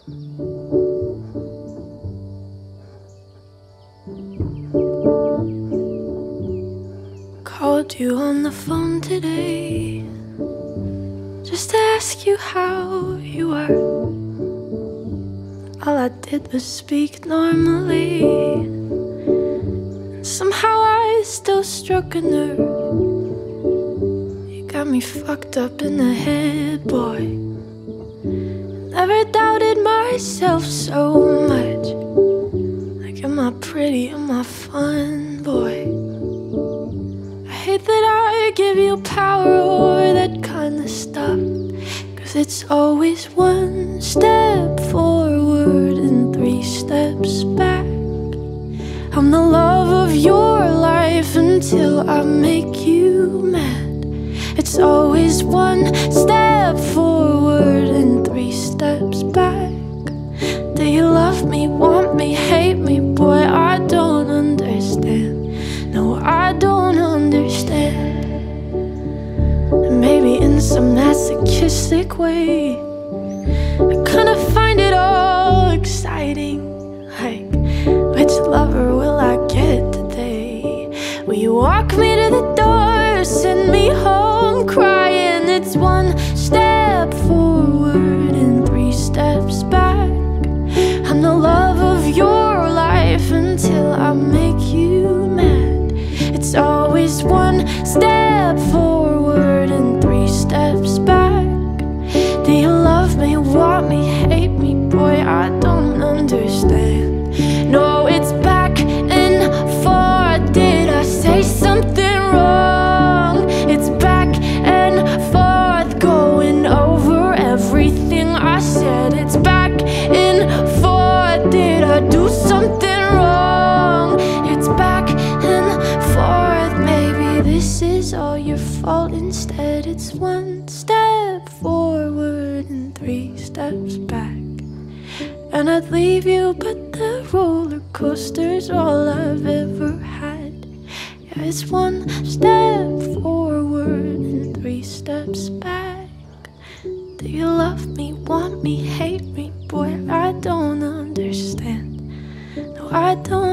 Called you on the phone today just to ask you how you were. All I did was speak normally. Somehow I still struck a nerve. You got me fucked up in the head, boy. Never doubted myself so much. Like, am I pretty, am I fun, boy? I hate that I give you power or that kind of stuff, 'cause it's always one step forward and 3 steps back. I'm the love of your life until I make you mad. It's always one step forward and 3 steps back. Do you love me, want me, hate me? Boy, I don't understand. No, I don't understand. And maybe in some masochistic way, I kinda find it all exciting. Like, which lover will I get today? Will you walk me to the door, send me home crying? It's one step forward and 3 steps back. I'm the love of your life until I make you mad. It's always one step forward and 3 steps back. Do you love me, want me, hate me? Boy, I don't understand. No, it's back and forth. Did I say something wrong? It's back and forth, going over everything I said. It's back and forth. Did I do something wrong? It's back and forth. Maybe this is all your fault. Instead, it's one step forward and 3 steps back. And I'd leave you, but the roller coaster's all I've ever had. Yeah, it's one step forward and 3 steps back. Do you love me, want me, hate me? Boy, I don't understand. No, I don't